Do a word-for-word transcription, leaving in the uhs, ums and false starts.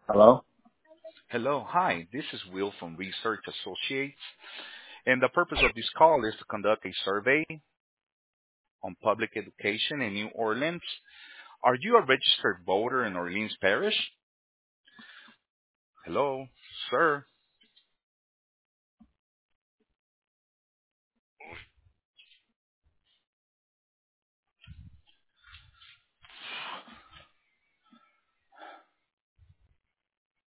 Hello? Hello. Hi, this is Will from Research Associates, and the purpose of this call is to conduct a survey on public education in New Orleans. Are you a registered voter in Orleans Parish? Hello, sir.